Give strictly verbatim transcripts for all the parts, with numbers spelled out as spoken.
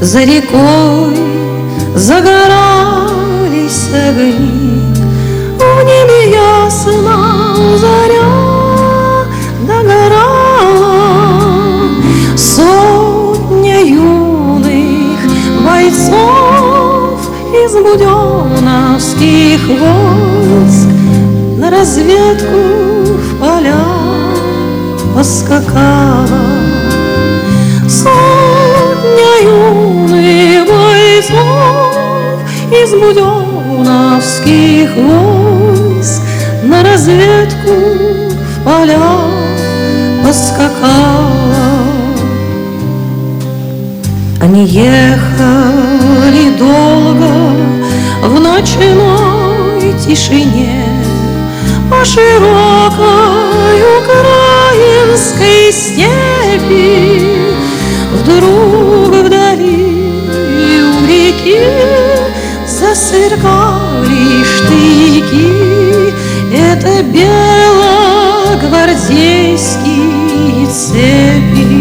За рекой загорались огни, в небе ясно заря догорала. Сотня юных бойцов из буденовских войск на разведку в поля поскакала. Сотня юных бойцов из буденовских войск на разведку в поля поскакала. Они ехали долго в ночной тишине по широкой украинской степи. Вдруг вдали у реки засверкали штыки. Это белогвардейские цепи.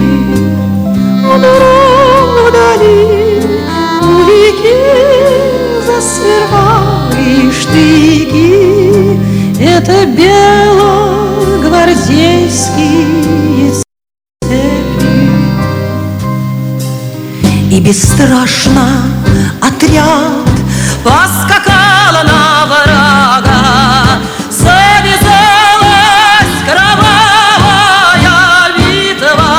Вдруг вдали у реки засверкали штыки. Это белогвардейские цепи. И бесстрашно отряд поскакала на врага. Завязалась кровавая битва.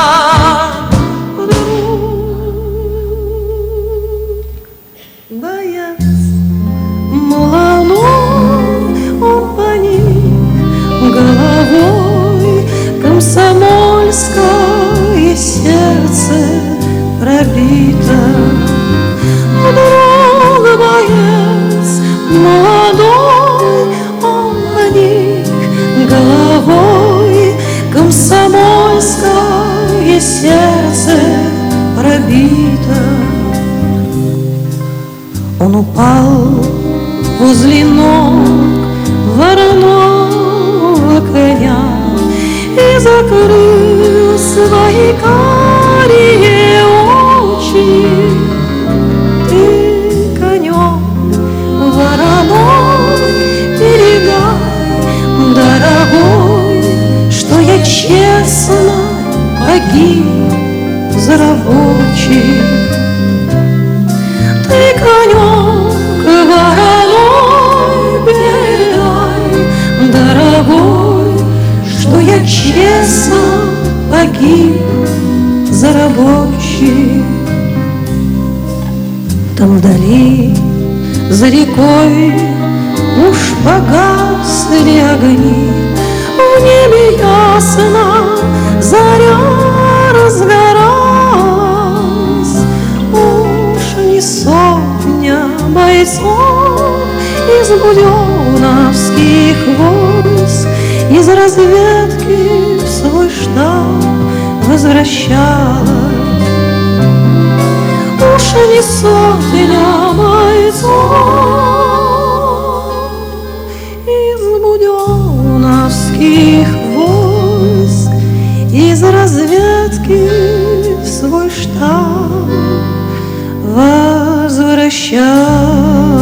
Боец молодой, он поник головой. Комсомольское сердце пробито. Вдруг боец молодой, он поник головой. Комсомольское сердце пробито. Он упал возле ног вороного коня и закрыл свои карие очи. Ты конем вороной передай, дорогой, что я честно погиб за рабочих. Ты конем вороной передай, дорогой, что я честно погиб за рабочих. Там вдали, за рекой, уж погасли огни. В небе ясно заря разгоралась. Уж не сотня бойцов из буденовских войск из разведки в свой штаб возвращалась. Уж не сотня бойцов из буденовских войск из разведки в свой штаб возвращалась.